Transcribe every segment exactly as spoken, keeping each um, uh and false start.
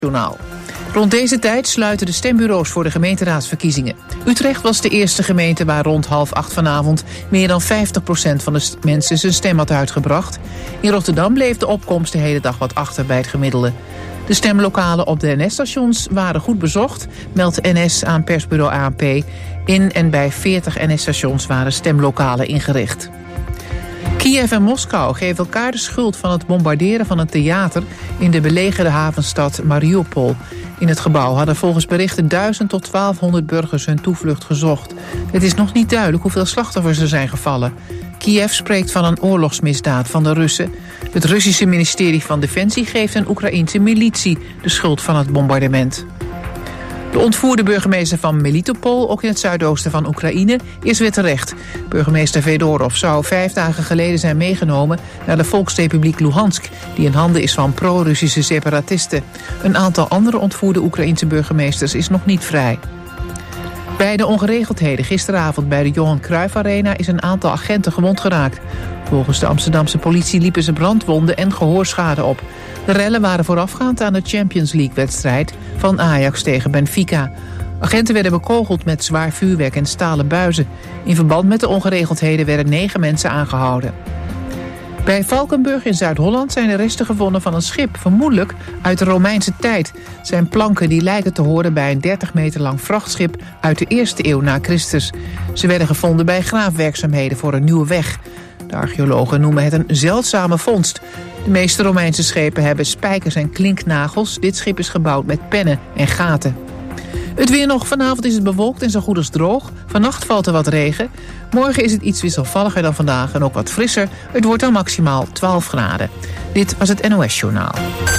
Journaal. Rond deze tijd sluiten de stembureaus voor de gemeenteraadsverkiezingen. Utrecht was de eerste gemeente waar rond half acht vanavond meer dan vijftig procent van de mensen zijn stem had uitgebracht. In Rotterdam bleef de opkomst de hele dag wat achter bij het gemiddelde. De stemlokalen op de N S-stations waren goed bezocht, meldt N S aan persbureau A N P. In en bij veertig N S-stations waren stemlokalen ingericht. Kiev en Moskou geven elkaar de schuld van het bombarderen van een theater in de belegerde havenstad Mariupol. In het gebouw hadden volgens berichten duizend tot twaalfhonderd burgers hun toevlucht gezocht. Het is nog niet duidelijk hoeveel slachtoffers er zijn gevallen. Kiev spreekt van een oorlogsmisdaad van de Russen. Het Russische ministerie van Defensie geeft een Oekraïense militie de schuld van het bombardement. De ontvoerde burgemeester van Melitopol, ook in het zuidoosten van Oekraïne, is weer terecht. Burgemeester Fedorov zou vijf dagen geleden zijn meegenomen naar de Volksrepubliek Luhansk, die in handen is van pro-Russische separatisten. Een aantal andere ontvoerde Oekraïense burgemeesters is nog niet vrij. Bij de ongeregeldheden gisteravond bij de Johan Cruijff Arena is een aantal agenten gewond geraakt. Volgens de Amsterdamse politie liepen ze brandwonden en gehoorschade op. De rellen waren voorafgaand aan de Champions League-wedstrijd van Ajax tegen Benfica. Agenten werden bekogeld met zwaar vuurwerk en stalen buizen. In verband met de ongeregeldheden werden negen mensen aangehouden. Bij Valkenburg in Zuid-Holland zijn er resten gevonden van een schip, vermoedelijk uit de Romeinse tijd. Het zijn planken die lijken te horen bij een dertig meter lang vrachtschip uit de eerste eeuw na Christus. Ze werden gevonden bij graafwerkzaamheden voor een nieuwe weg. De archeologen noemen het een zeldzame vondst. De meeste Romeinse schepen hebben spijkers en klinknagels. Dit schip is gebouwd met pennen en gaten. Het weer nog. Vanavond is het bewolkt en zo goed als droog. Vannacht valt er wat regen. Morgen is het iets wisselvalliger dan vandaag en ook wat frisser. Het wordt dan maximaal twaalf graden. Dit was het N O S Journaal.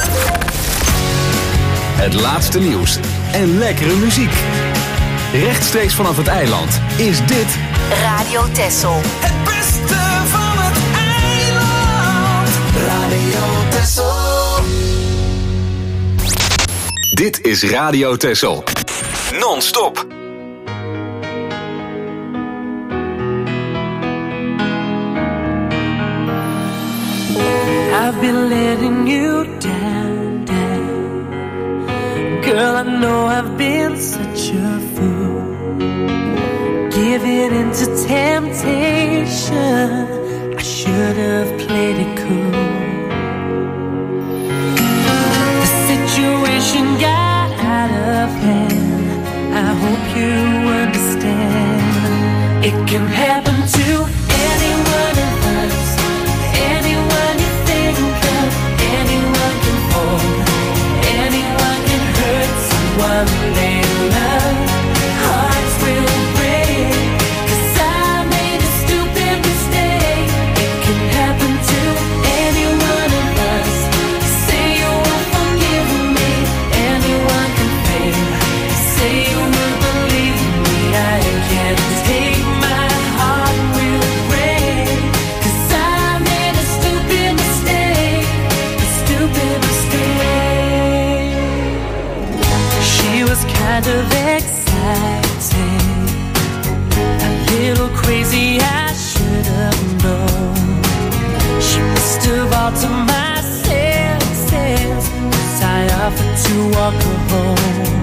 Het laatste nieuws en lekkere muziek. Rechtstreeks vanaf het eiland is dit Radio Texel. Het beste van het eiland. Radio Texel. Dit is Radio Texel. Non-stop. I've been letting you down, down. Girl, I know I've been such a fool. Giving into temptation, I should have played it cool. The situation got out of hand, I hope you understand. It can happen to anyone of us, anyone you think of, anyone can fall, anyone can hurt someone they love. Hearts will break, 'cause I made a stupid mistake. It can happen to any one of us. Say you won't forgive me, anyone can fail. Say you will believe me, I can't take my heart will break, 'cause I made a stupid mistake, a stupid mistake. She was kind of exciting, a little crazy, I should have known. She must have altered my senses, 'cause I offered to walk her home.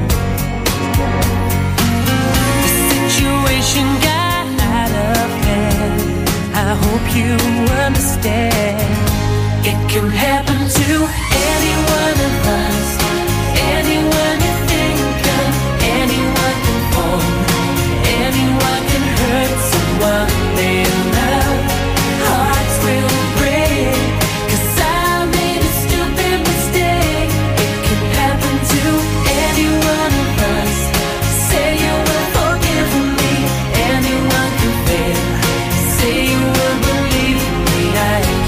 The situation got out of hand, I hope you understand. It can happen to any one of us, anyone you think of, anyone can fall, anyone can hurt someone they love. Hearts will break, 'cause I made a stupid mistake. It can happen to any one of us. Say you will forgive me, anyone can fail. Say you will believe me, I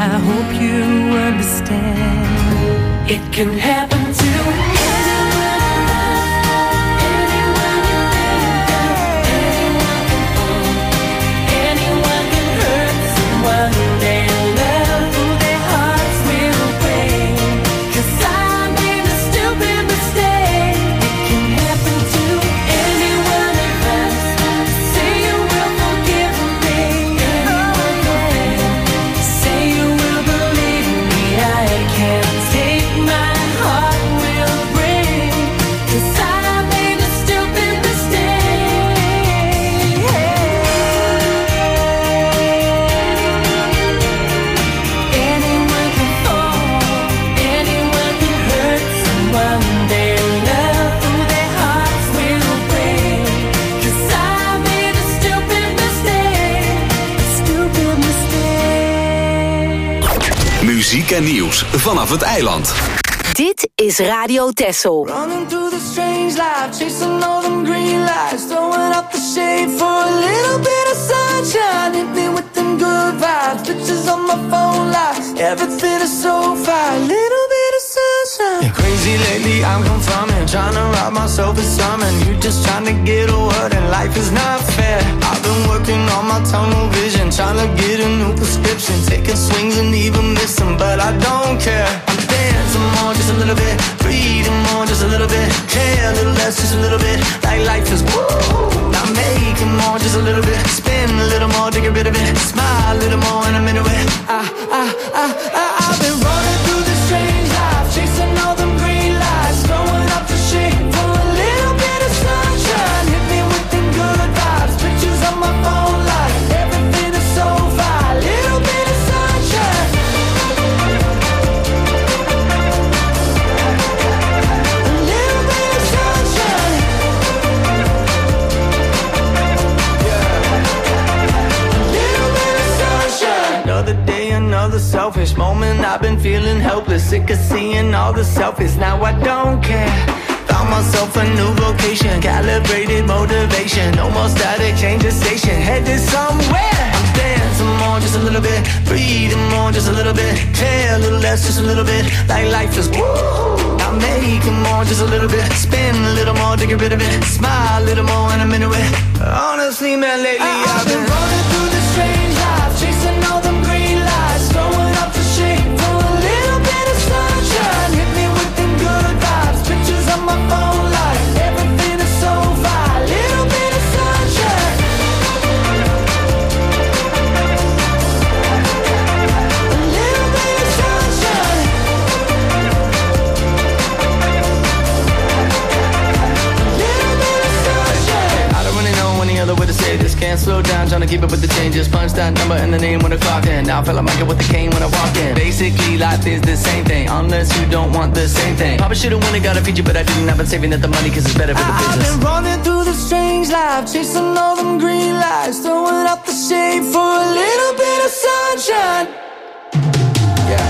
I hope you understand. It can happen to anyone of us, anyone you think of, anyone can fall, anyone can hurt someone they love, who their hearts will break. 'Cause I made a stupid mistake. It can happen to anyone of us. Say you will forgive me. Anyone can fail. Say you will believe me. I can't take my heart will break. 'Cause I made a stupid mistake. Anyone can fall, anyone can hurt someone they love, who their hearts will break. 'Cause I made a stupid mistake, a stupid mistake. Muziek en nieuws vanaf het eiland. Dit is Radio Texel. Running through the strange life, chasing all them green lights, throwing up the shade for a little bit of sunshine. Hit me with them good vibes, pictures on my phone lights. Everything is so fine, little bit of sunshine. Yeah, crazy lately, I'm confirming, trying to rob myself of something. You just trying to get a word, and life is not fair. I've been working on my tunnel vision, trying to get a new prescription, taking swings and even missing, but I don't care. I'm dancing more, just a little bit, breathing more, just a little bit, care a little less, just a little bit, like life is woo. Now making more, just a little bit, spin a little more to get rid of it, smile a little more and I'm into it. I, I, I, I, I've been running through this strange life, chasing all them green lights, throwing up the shade for a little bit of sunshine. Hit me with them good vibes, pictures on my phone light, everything is so fine, little bit of sunshine. Another day, another selfish moment. I've been feeling helpless, sick of seeing all the selfies. Now I don't care. Found myself a new vocation, calibrated motivation. No more static, change the station, headed somewhere. I'm dancing more, just a little bit, breathing more, just a little bit, care a little less, just a little bit, like life is woo. I'm making more, just a little bit, spin a little more to get rid of it, smile a little more and I'm into it. Honestly, man, lately I, I've been running through this strange life, chasing all them green lights, throwing up the shade for a little bit of sunshine. Hit me with them good vibes, pictures on my phone light, everything is so fine, little bit of sunshine. A little bit of sunshine. A little bit of sunshine. I don't really know any other way to say this. Can't slow down, trying to keep up with the changes. Punch that number in the name when I clocked in. Now I feel like I get with the cane when I walked in. Basically, life is the same thing, unless you don't want the same thing. Probably should've won it, got a feature, but I didn't. I've been saving up the money, cause it's better for the business. I've been running through the strange life, chasing all them green lights, throwing up the shade for a little bit of sunshine. Yeah.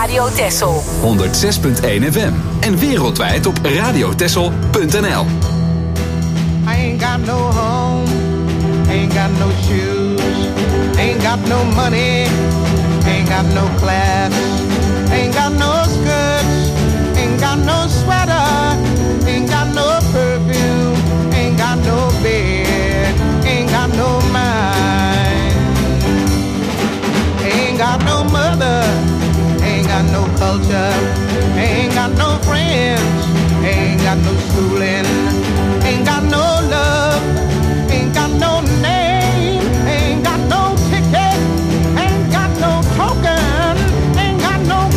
Radio Texel. honderdzes punt één F M. En wereldwijd op radiotexel punt n l. I ain't got no home, ain't got no shoes, ain't got no money, ain't got no class, ain't got no skirts, ain't got no sweater, ain't got no perfume, ain't got no bed, ain't got no mind, ain't got no mother, ain't got no culture, ain't got no friends, ain't got no schooling, ain't got no love, ain't got no name, ain't got no ticket, ain't got no token, ain't got no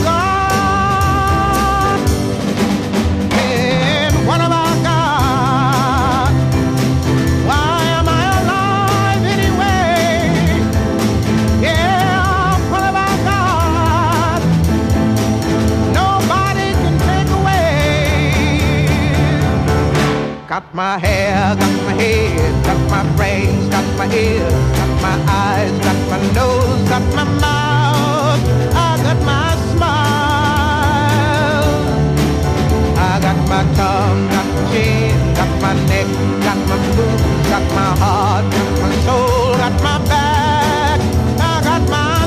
God. And what have I got? Why am I alive anyway? Yeah, what have I got? Nobody can take away. Got my hair, got my head, got my brains, got my ears, got my eyes, got my nose, got my mouth, I got my smile. I got my tongue, got my chin, got my neck, got my boobs, got my heart, got my soul, got my back, I got my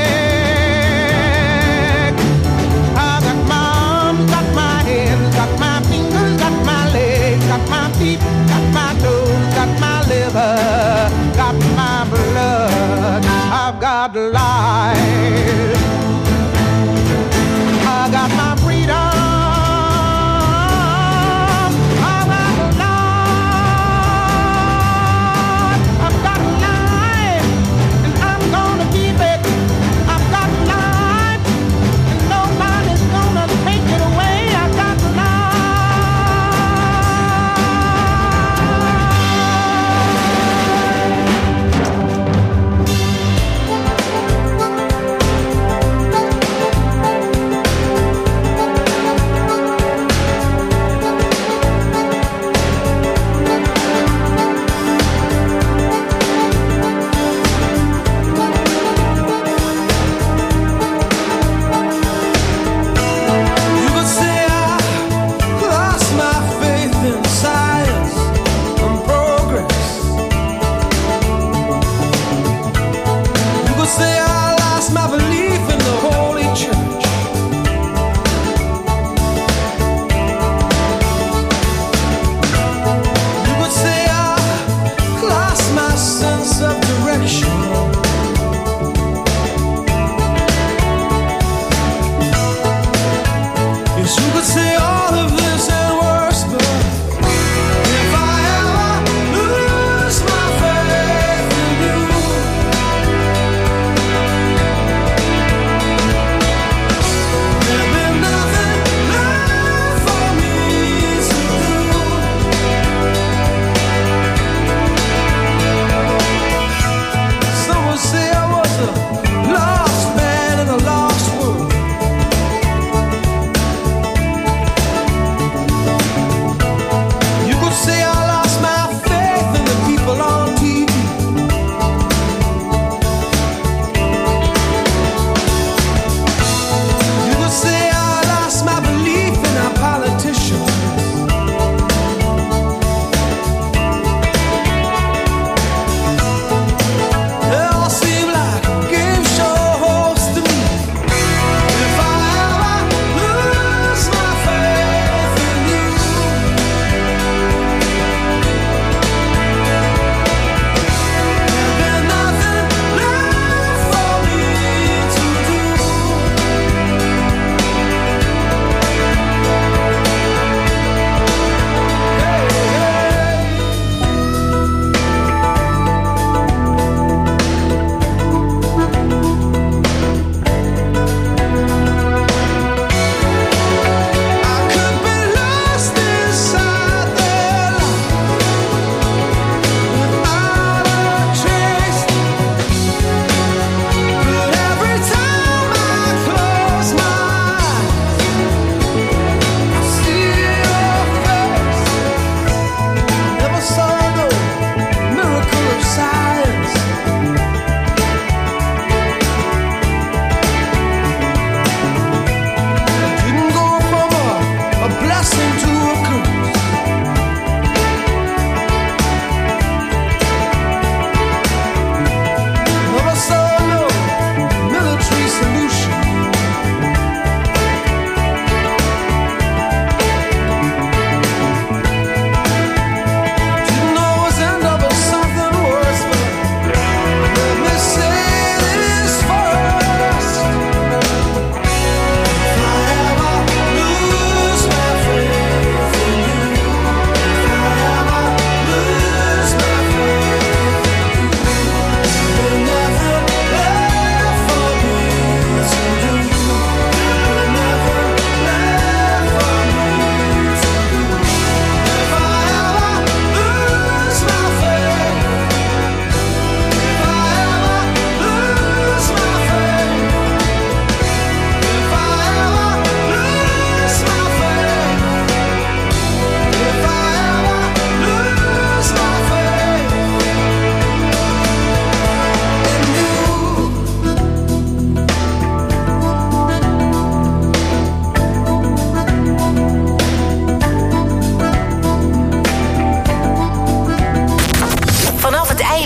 sex. I got my arms, got my hands, got my fingers, got my legs, got my feet, got my toes, got my liver, got my blood. I've got life. I got my freedom. I've got life. I've got life, and I'm gonna keep it. I've got life, and nobody's gonna take it away. I got life.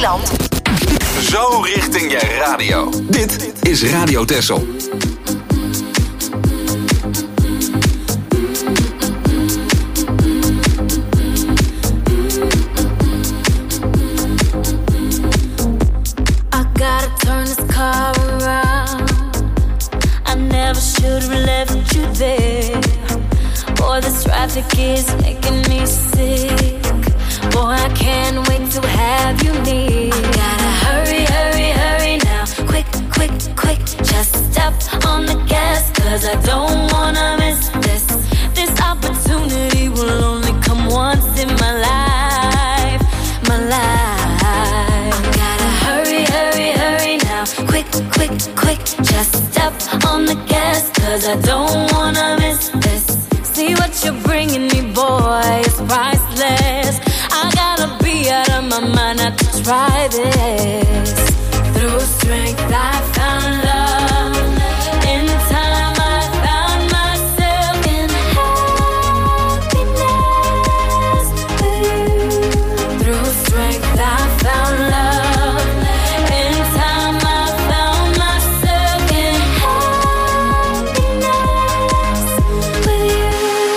Eiland. Zo richting je radio. Dit is Radio Texel. Traffic is making me sick. Boy, I can't wait to have you near. I gotta hurry, hurry, hurry now. Quick, quick, quick. Just step on the gas, cause I don't wanna miss this. This opportunity will only come once in my life. My life. I gotta hurry, hurry, hurry now. Quick, quick, quick. Just step on the gas, cause I don't wanna miss this. See what you're bringing me, boy, it's priceless. I gotta be out of my mind not to try this. Through strength I found love. In time I found myself in happiness with you. Through strength I found love. In time I found myself in happiness with you.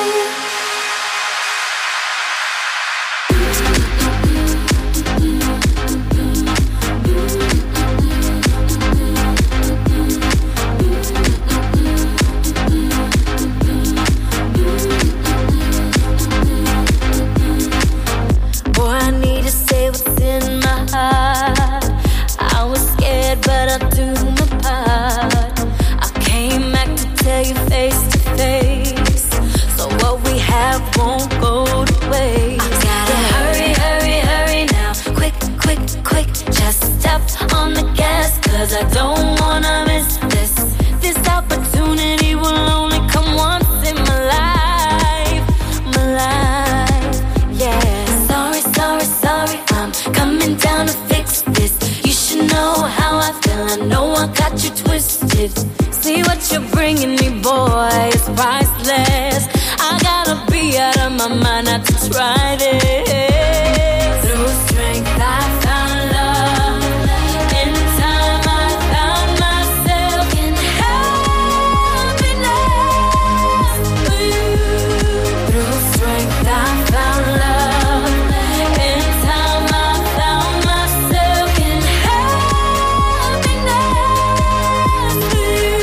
I don't wanna miss this. This opportunity will only come once in my life. My life, yeah. Sorry, sorry, sorry, I'm coming down to fix this. You should know how I feel, I know I got you twisted. See what you're bringing me, boy, it's priceless. I gotta be out of my mind not to try this. Through strength I found love. In time I found myself in happiness with you. Through strength I found love. In time I found myself in happiness with you.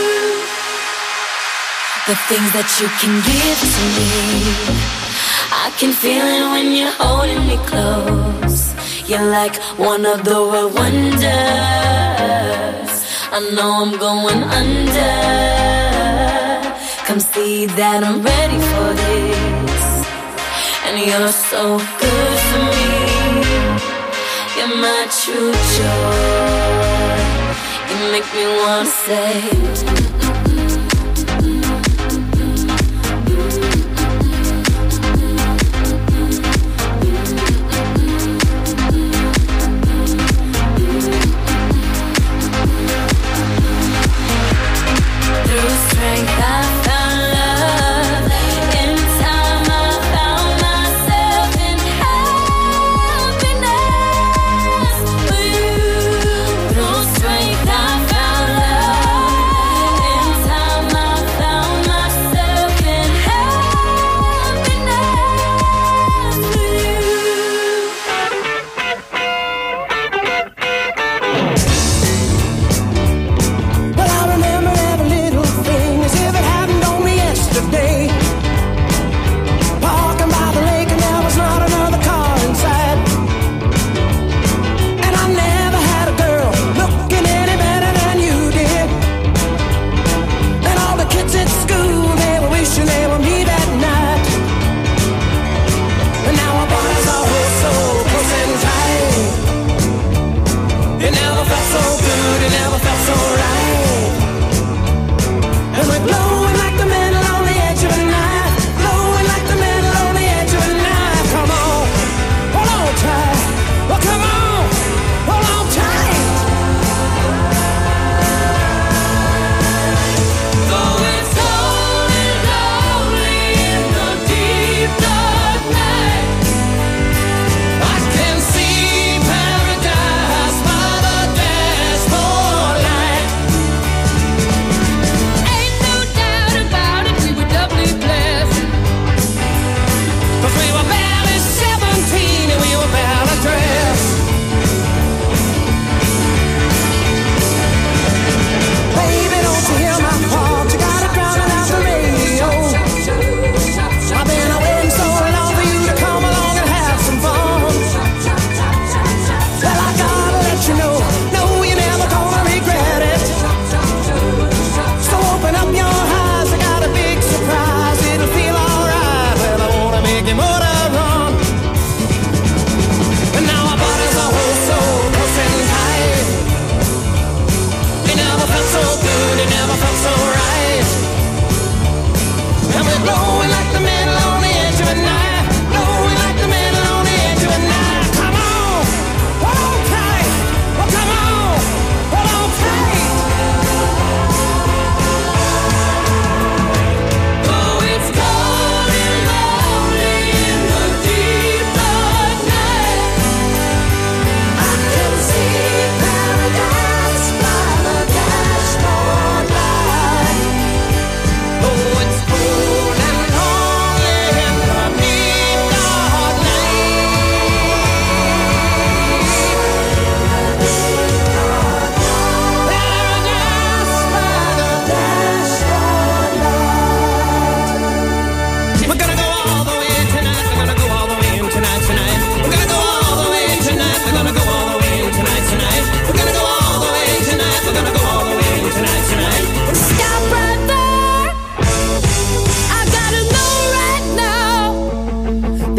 The things that you can give to me, I can feel it when you're holding me close. You're like one of the world wonders. I know I'm going under. Come see that I'm ready for this. And you're so good for me. You're my true joy. You make me wanna say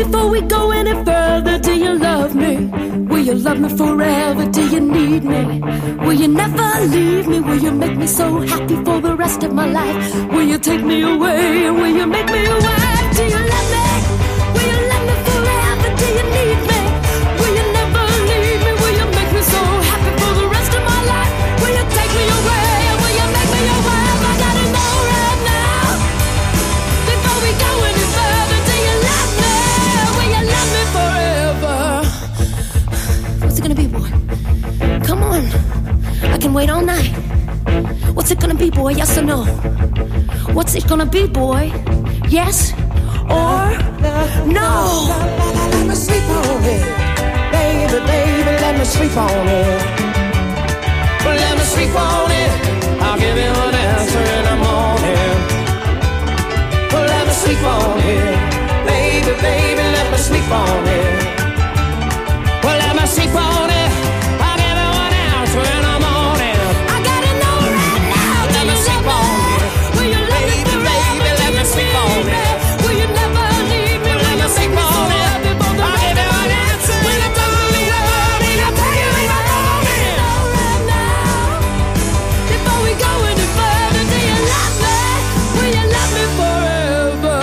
Before we go any further, do you love me? Will you love me forever? Do you need me? Will you never leave me? Will you make me so happy for the rest of my life? Will you take me away? Will you make me your wife? Do you love me? Will you love me forever? Do you need me? Will you never leave me? Will you make me so happy for the rest of my life? Will you take me away? Will you make me your wife? I gotta know right now. Before we go any further, do you love me? Will you love me forever? What's it gonna be, boy? Come on, I can wait all night. What's it gonna be, boy? Yes or no? What's it gonna be, boy? Yes or no? Let me sleep on it, baby, baby, let me sleep on it. Let me sleep on it, I'll give you an answer in the morning. Let me sleep on it, baby, baby, let me sleep on it. Well, let me sleep on it, I'll give you an answer in the morning. I gotta know right now. Let me sleep on it, Will you love me baby, baby, let me sleep on it. Will you never leave me? Let me sleep on it, I'll give you an answer in the morning. I'll tell you in the morning. Right now, before we go any further, do you love me? Will you love me forever?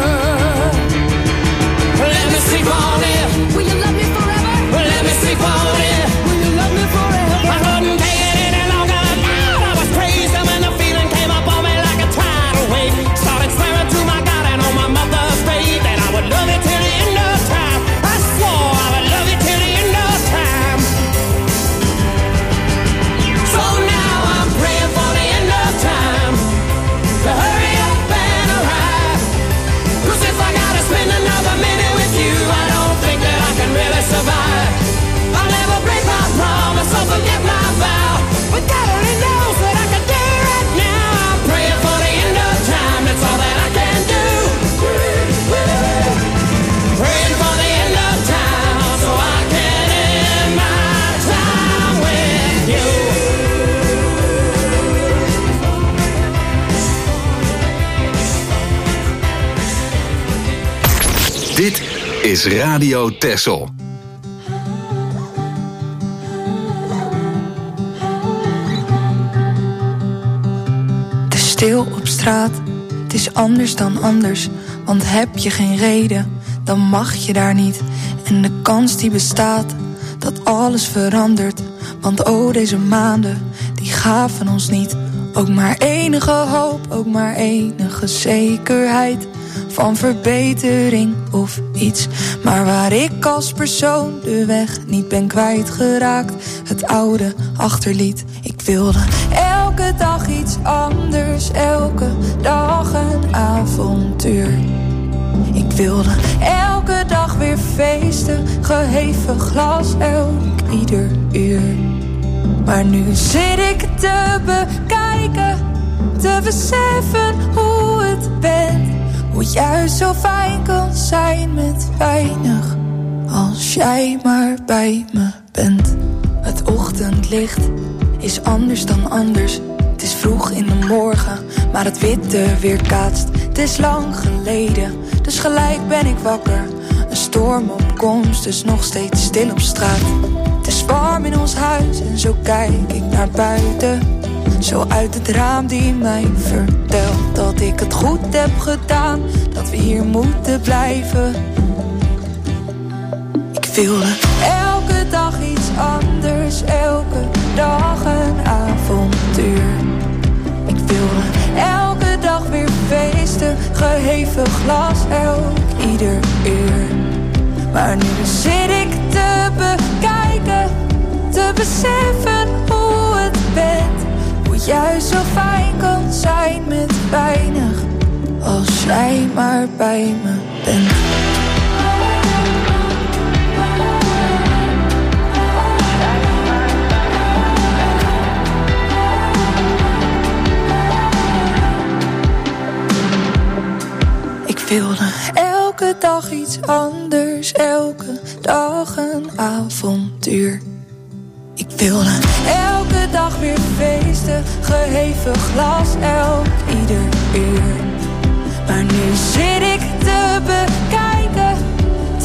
Let me sleep on it, Will you love me forever? let me sleep on it. Will you love me forever? I couldn't take it any longer. Now I was crazy when the feeling came up on me like a tidal wave. Started swearing to my God and on my mother's grave that I would love you till the end of time. I swore I would love you till the end of time. So now I'm praying for the end of time to hurry up and arrive. 'Cause if I gotta spend another minute with you, I don't think that I can really survive. I'll never break my promise or forget my vow. But God only knows what I can do right now. I'm praying for the end of time, that's all that I can do. Praying for the end of time so I can end my time with you. Dit is Radio Texel. Het is stil op straat, het is anders dan anders. Want heb je geen reden, dan mag je daar niet. En de kans die bestaat, dat alles verandert. Want oh, deze maanden, die gaven ons niet. Ook maar enige hoop, ook maar enige zekerheid van verbetering of iets. Maar waar ik als persoon de weg niet ben kwijtgeraakt, het oude achterliet. Ik wilde elke dag iets anders, elke dag een avontuur. Ik wilde elke dag weer feesten, geheven glas elk ieder uur. Maar nu zit ik te bekijken, te beseffen hoe het bent. Hoe het juist zo fijn kan zijn met weinig, als jij maar bij me bent. Het ochtendlicht is anders dan anders. Het is vroeg in de morgen, maar het witte weerkaatst. Het is lang geleden, dus gelijk ben ik wakker. Een storm op komst, dus nog steeds stil op straat. Het is warm in ons huis en zo kijk ik naar buiten. Zo uit het raam die mij vertelt dat ik het goed heb gedaan, dat we hier moeten blijven. Ik wilde elke dag iets anders, elke dag een avontuur. Ik wilde elke dag weer feesten, geheven glas elk ieder uur. Maar nu zit ik te bekijken, te beseffen hoe het bent. Hoe het juist zo fijn kan zijn met weinig, als jij maar bij me bent. Ik wilde elke dag iets anders, elke dag een avontuur. Ik wilde elke dag weer feesten, geheven glas elk ieder uur. Maar nu zit ik te bekijken,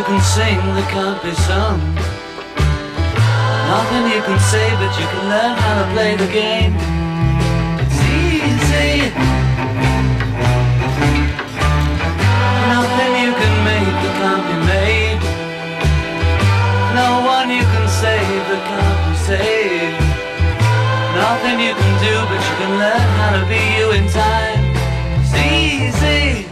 you can sing that can't be sung. Nothing you can say, but you can learn how to play the game. It's easy. Nothing you can make that can't be made. No one you can save that can't be saved. Nothing you can do, but you can learn how to be you in time. It's easy.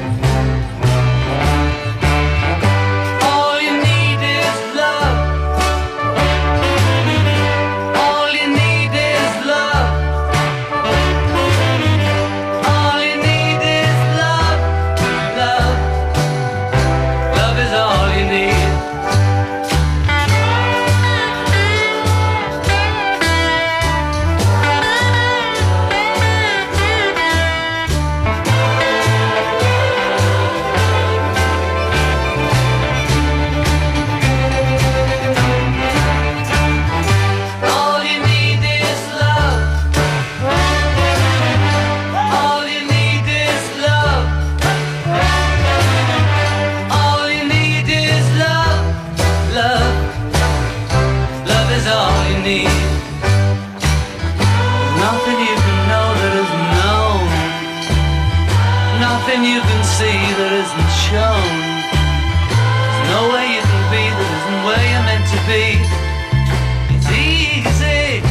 You can see that isn't shown. There's no way you can be that isn't where you're meant to be. It's easy.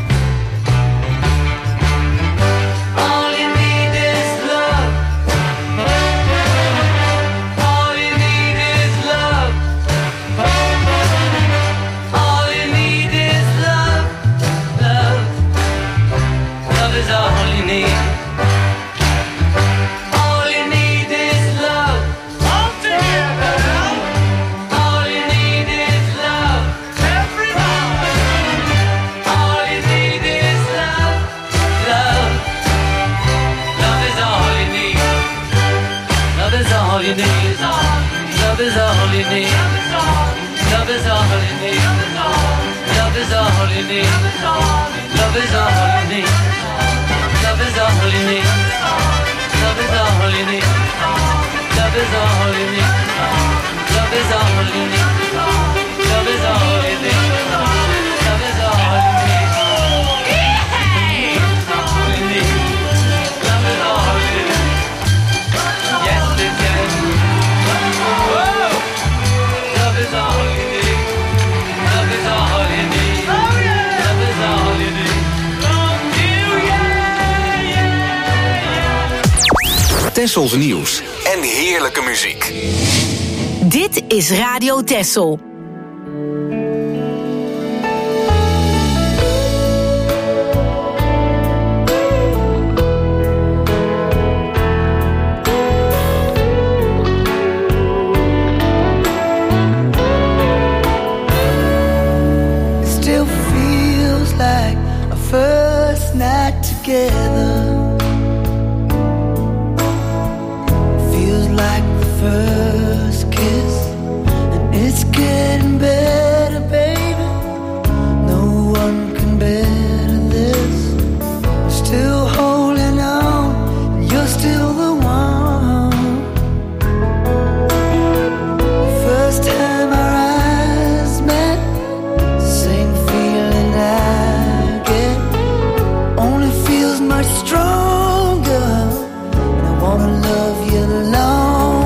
All you need is love. All you need is love. All you need is love. Love. Love is all you need. Love is all you need. Love is all you need. Love is all you need. Love is all you need. Love is all you need. Love is all you need. Love is all you need. Love is all you need. Love is all you need. Love is all you need. Tessels nieuws en heerlijke muziek. Dit is Radio Tessel. It still feels like a first night together. Like the first kiss, and it's getting better, baby. No one can better this. I'm still holding on, and you're still the one. The first time our eyes met, the same feeling I get only feels much stronger. And I wanna love you long.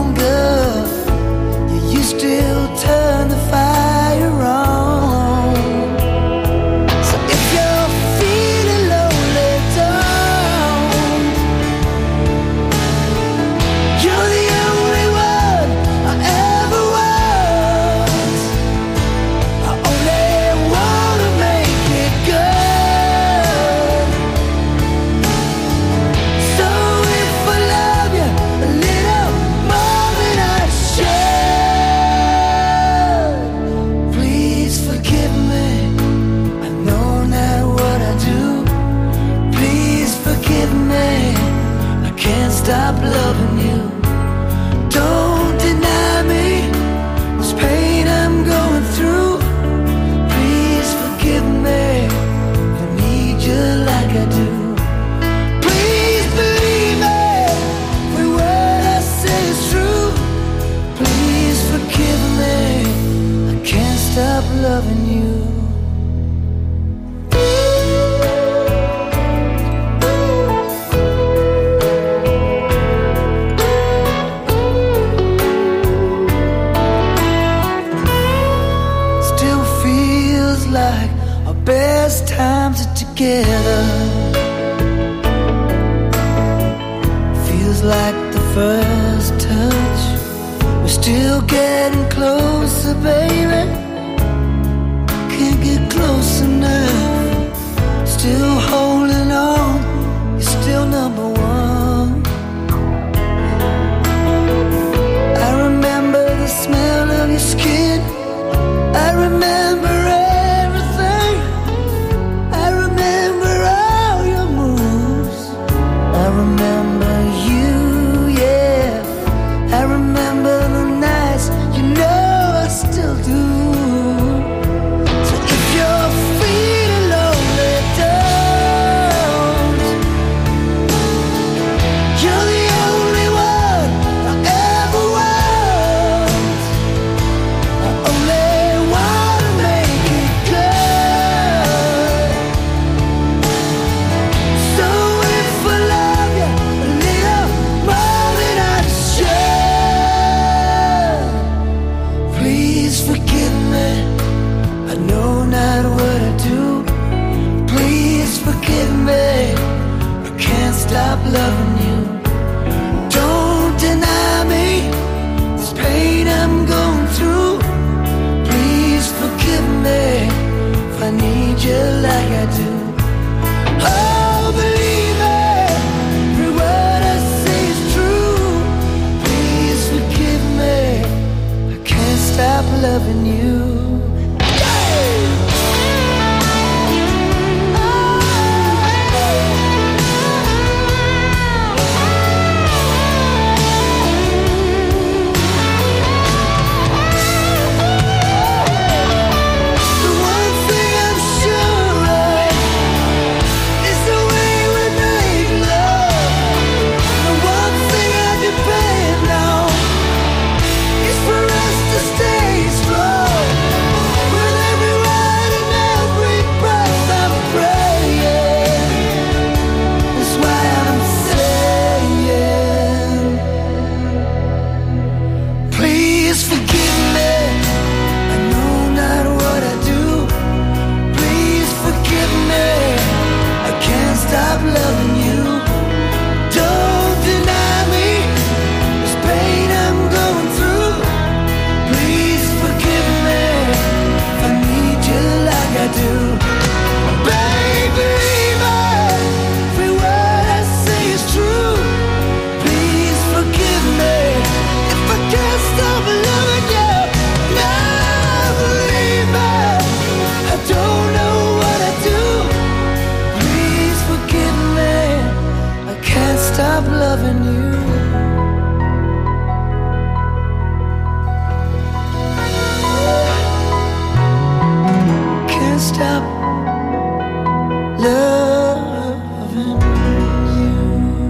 Still turn the fire on. So if you're feeling lonely, don't. You're the only one I ever was. I only wanna make it good. So if I love you a little more than I should, stop loving you. Don't deny me this pain I'm going through. Please forgive me. I need you like I do. Please believe me. Every word I say is true. Please forgive me. Still getting closer, baby. Can't get close enough. Still holding on. You're still number one. I remember the smell of your skin. I remember everything. I remember all your moves. I remember you, yeah. I remember the nights, you know I still do. So if you're feeling lonely, don't. You're the only one I ever want. I only wanna make it good. So if I love you a little more than I should, please forgive me. I know not what I do. Please forgive me. I can't stop loving you. Don't deny me this pain I'm going through. Please forgive me if I need you like I do. Oh, believe me, every word I say is true. Please forgive me. I can't stop loving you. The one thing I'm sure of is the way we make love. The one thing I depend on is for us to stay strong. With every word and every breath I'm praying. That's why I'm saying, please forgive me. I know not what I do. Please forgive me. I can't stop loving you. Don't deny me this pain I'm going through. Please forgive me if I need you like I do. Baby, every word I say is true. Please forgive me if I can't stop loving you. Now believe me, I don't know what I do. Please forgive me, I can't stop loving you. Can't stop loving you.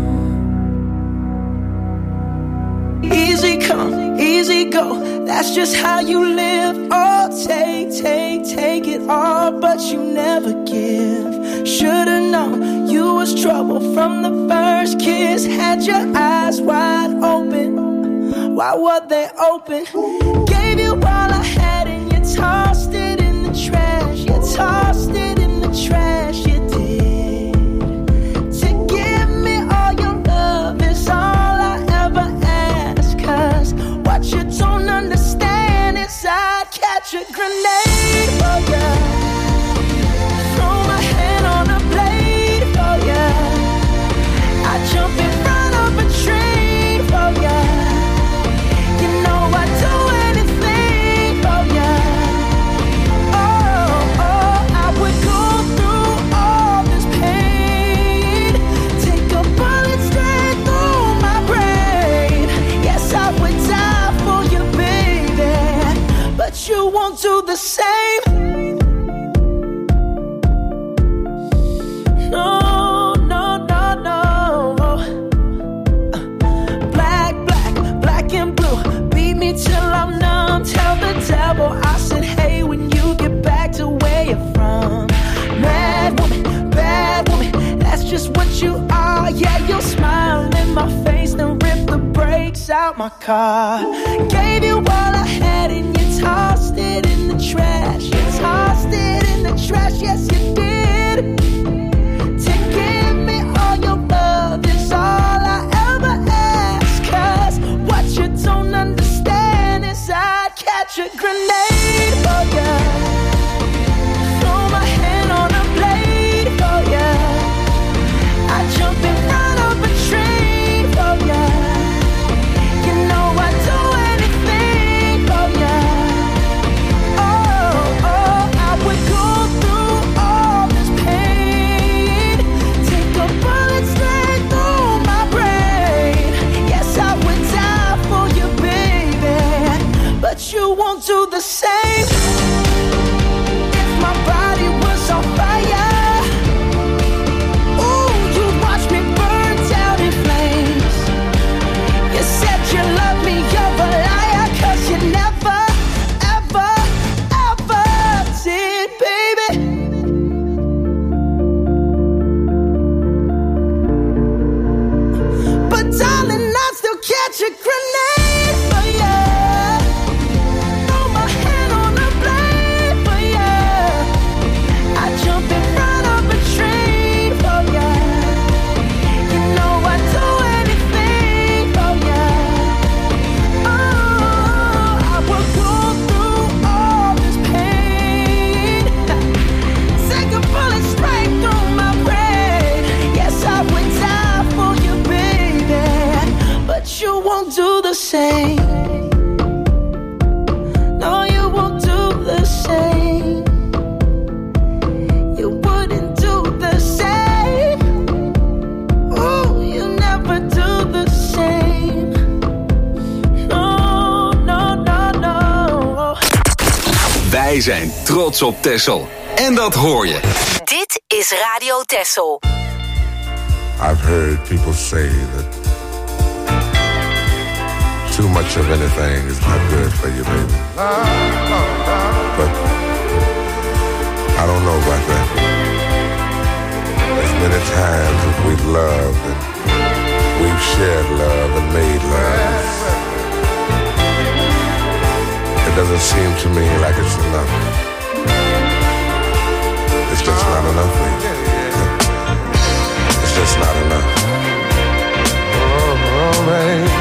Easy come, easy go. That's just how you live. Oh, take, take, take it all, but you never give. Should've known you was trouble from the first kiss. Had your eyes wide open. Why were they open? Gave you all I had and you tossed it in the trash. You tossed it in the trash, you did. To give me all your love is all I ever ask. Cause what you don't understand is I'd catch a grenade for ya. Throw my hand on a blade for ya. I'd jump in front of a train for ya. You know I'd do anything for ya. Oh, oh, I would go through all this pain. Take a bullet straight through my brain. Yes, I would die for you, baby. But you won't do the same. No, no, no, no. Black, black, black and blue. Beat me till I'm numb. Tell the devil I said, hey, when you get back to where you're from. Mad woman, bad woman, that's just what you are. Yeah, you'll smile in my face, then rip the brakes out my car. Gave you all I had and you tossed it in the trash. You tossed it in the trash, yes you did. To give me all your love is all I ever ask. Cause what you don't understand is the same if my body was on fire. Ooh, you watch me burn down in flames. You said you love me, you're a liar, 'cause you never, ever, ever did, baby. But darling, I still catch a grenade for you. Throw my hand on the blade for you. I jump in front of a train for you. You know I'd do anything for you. Oh, I would go through all this pain. Take a bullet straight through my brain. Yes, I would die for you, baby. But you won't do the same. No, you won't do the same. You wouldn't do the same. Ooh, you never do the same. No, no, no, no. Wij zijn trots op Texel. En dat hoor je. Dit is Radio Texel. I've heard people say that too much of anything is not good for you, baby. But I don't know about that. As many times as we've loved and we've shared love and made love, it doesn't seem to me like it's enough. It's just not enough, baby. It's just not enough. Oh, oh baby.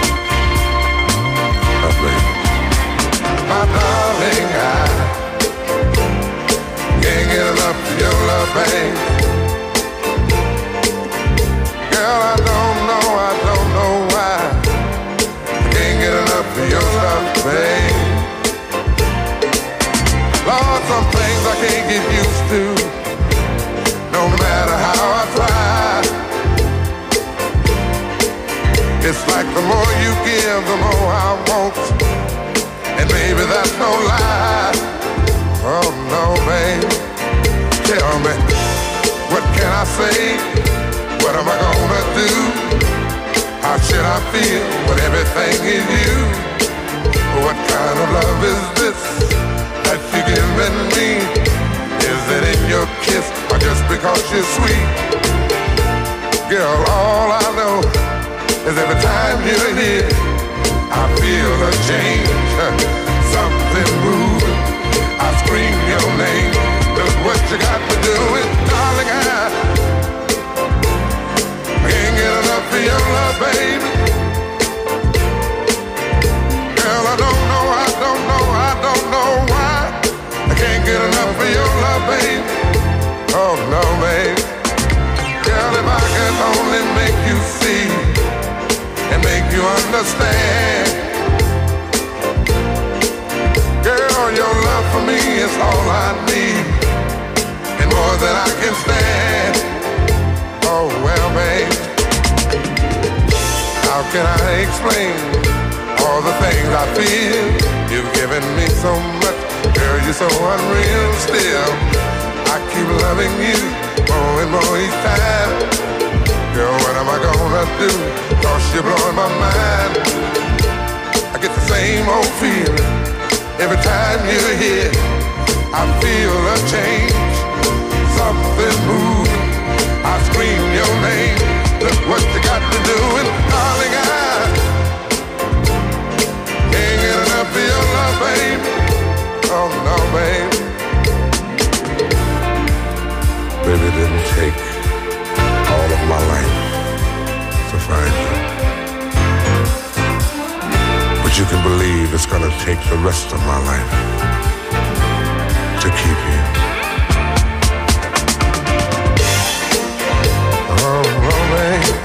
My darling, I can't get enough of your love, babe. Girl, I don't know, I don't know why I can't get enough of your love, babe. Lord, some things I can't get used to, no matter how I try. It's like the more you give, the more I want. And baby, that's no lie. Oh no, babe. Tell me, what can I say? What am I gonna do? How should I feel when everything is you? What kind of love is this that you're giving me? Is it in your kiss or just because you're sweet? Girl, all I know is every time you're here, I feel a change, something moving. I scream your name. Look what you got to do it, darling. I can't get enough of your love, baby. Girl, I don't know, I don't know, I don't know why I can't get enough of your love, baby. Oh no, baby. Girl, if I could only make you see and make you understand. Girl, your love for me is all I need, and more than I can stand. Oh, well, babe, how can I explain all the things I feel? You've given me so much, girl, you're so unreal still. I keep loving you more and more each time. Girl, what am I gonna do? 'Cause you're blowing my mind. I get the same old feeling every time you're here. I feel a change, something moving. I scream your name. Look what you got to do, and darling, I can't get enough of your love, baby. Oh no, baby. Baby, it didn't take all of my life to find you, but you can believe it's gonna take the rest of my life to keep you. Oh, oh, baby.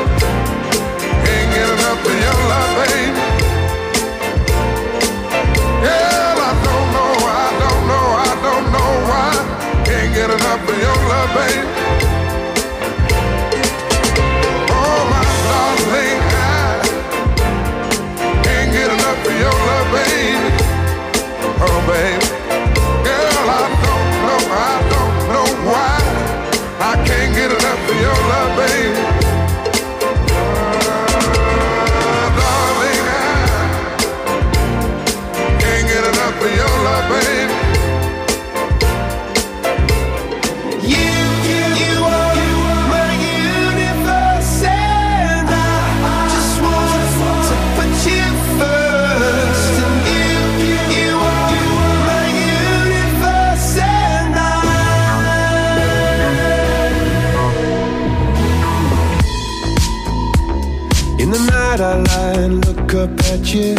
Can't get enough of your love, baby. night I lie and look up at you.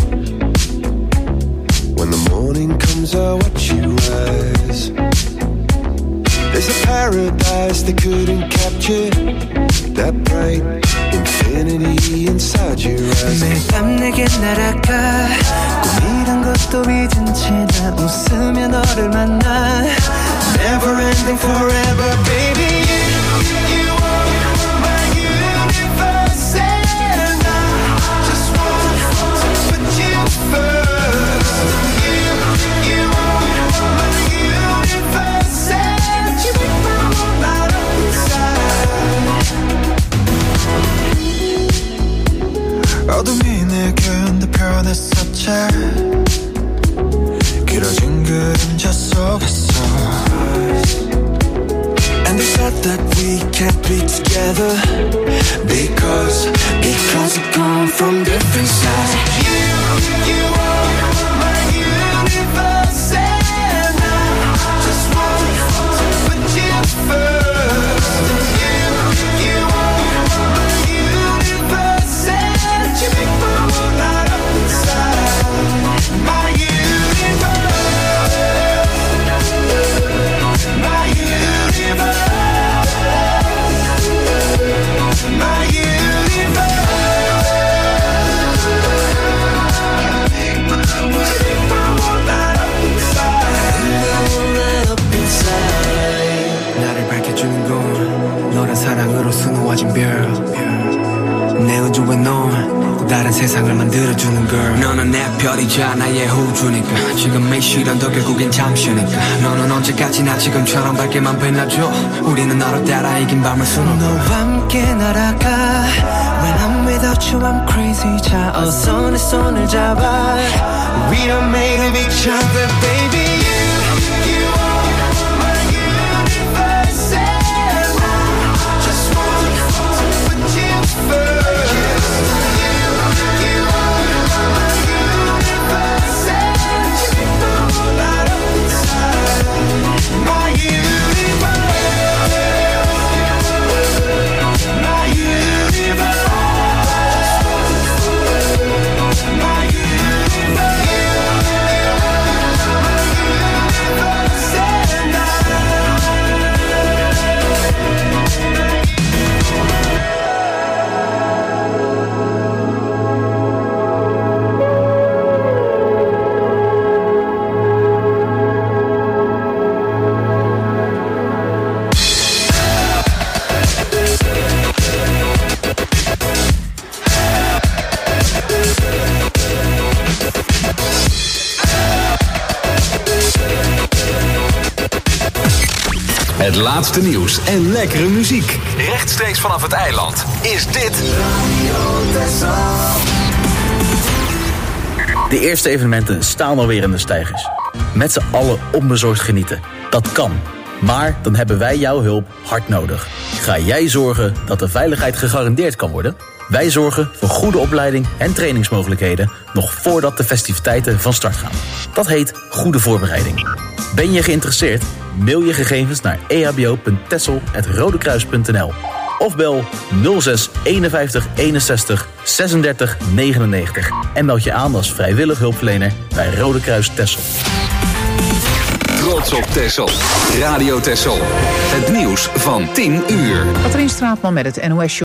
When the morning comes I watch you rise. There's a paradise they couldn't capture. That bright infinity inside your eyes. 매일 밤 내게 날아가 꿈이란 것도 잊은 채 난 웃으며 너를 만나. Never ending forever baby. You, you are my universe and I just want to put you first. You, you are my universe and you make my world light up inside. 어둠이 내겐 더 변했었지. 길어진 그림자 속에서. And they said that we can't be together Because, because we come from different sides. You, you are my universe and I just want to put you first. You, you are my universe and you make my world light up inside. My universe, my universe. My universe. 나를 밝혀주는 건 너란 사랑으로 수놓아진 별. 내 우주에 넌 또 다른 세상을 만들어주는 걸. 너는 내 별이자 나의 호주니까 지금 이 시련도 결국엔 잠시니까. 너는 언제까지나 지금처럼 밝게만 빛나줘. 우리는 너를 따라 이긴 밤을 수놓아. 너와 함께 날아가. When I'm without you I'm crazy. 자 어서 내 손을 잡아. We are made of each other baby. You, you are my universe and I just want to put you first. Het laatste nieuws en lekkere muziek. Rechtstreeks vanaf het eiland is dit De eerste evenementen staan alweer in de steigers. Met z'n allen onbezorgd genieten. Dat kan. Maar dan hebben wij jouw hulp hard nodig. Ga jij zorgen dat de veiligheid gegarandeerd kan worden? Wij zorgen voor goede opleiding en trainingsmogelijkheden nog voordat de festiviteiten van start gaan. Dat heet goede voorbereiding. Ben je geïnteresseerd? Mail je gegevens naar e h b o punt texel apenstaartje rodekruis punt n l of bel nul zes eenenvijftig eenenzestig zesendertig negenennegentig en meld je aan als vrijwillig hulpverlener bij Rode Kruis Texel. Trots op Texel. Radio Texel. Het nieuws van tien uur. Katrien Straatman met het N O S